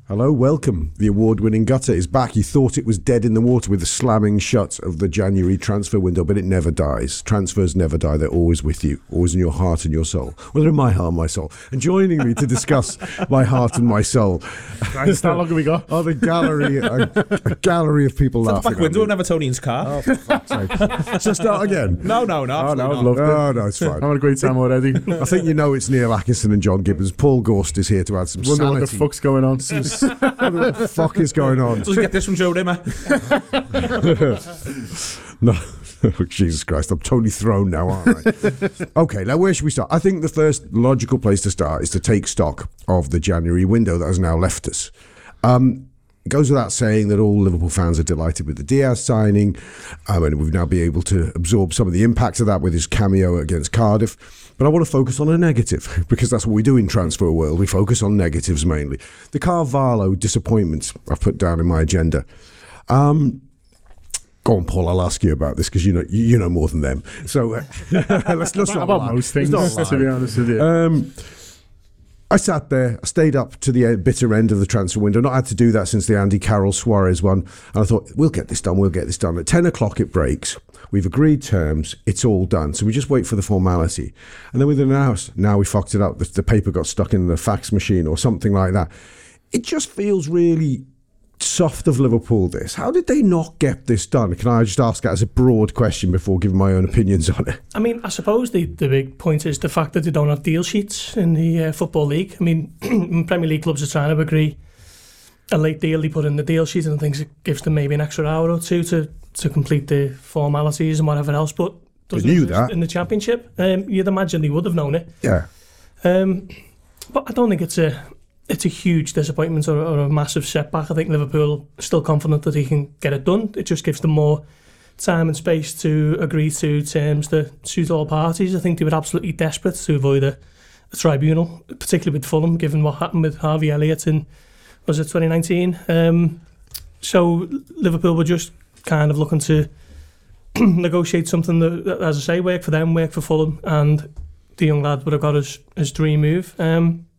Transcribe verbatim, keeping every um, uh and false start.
Hello, welcome. The award-winning Gutter is back. You thought it was dead in the water with the slamming shut of the January transfer window, but it never dies. Transfers never die. They're always with you, always in your heart and your soul. Well, they're in my heart and my soul. And joining me to discuss my heart and my soul... Right, how long have we got? Oh, the gallery, a, a gallery of people It's laughing the back window of Evertonian's car. Oh, for fuck's sake. So start again. No, no, no. Oh, no, I've not. loved it. Oh, no, it's fine. I'm having a great time already. I think you know it's Neil Atkinson and John Gibbons. Paul Gorst is here to add some Wonder what the sanity. fuck's going on. What the fuck is going on? Does he get this from Joe Rimmer? No. Oh, Jesus Christ, I'm totally thrown now, aren't I? Okay, now where should we start? I think the first logical place to start is to take stock of the January window that has now left us. Um, it goes without saying that all Liverpool fans are delighted with the Diaz signing, um, and we've now been able to absorb some of the impacts of that with his cameo against Cardiff. But I want to focus on a negative, because that's what we do in transfer world. We focus on negatives mainly. The Carvalho disappointment I've put down in my agenda. Um, go on, Paul, I'll ask you about this, because you know you know more than them. So uh, let's, let's not about lie. most things, Let's not to be lie. honest with you. Um, I sat there, I stayed up to the bitter end of the transfer window. Not had to do that since the Andy Carroll Suarez one. And I thought, we'll get this done, we'll get this done. At ten o'clock it breaks. We've agreed terms. It's all done. So we just wait for the formality. And then within an hour, now we fucked it up. The, the paper got stuck in the fax machine or something like that. It just feels really soft of Liverpool, this. How did they not get this done? Can I just ask that as a broad question before giving my own opinions on it? I mean, I suppose the, the big point is the fact that they don't have deal sheets in the uh, Football League. I mean, Premier League clubs are trying to agree a late deal. They put in the deal sheet and things it gives them maybe an extra hour or two to, to complete the formalities and whatever else. But doesn't They knew exist that. in the Championship. Um, you'd imagine they would have known it. Yeah. Um, but I don't think it's a it's a huge disappointment or, or a massive setback. I think Liverpool are still confident that they can get it done. It just gives them more time and space to agree to terms that suit all parties. I think they were absolutely desperate to avoid a, a tribunal, particularly with Fulham, given what happened with Harvey Elliott in, was it twenty nineteen? Um, so Liverpool were just kind of looking to negotiate something that, as I say, work for them, work for Fulham, and the young lad would have got his, his dream move. Um,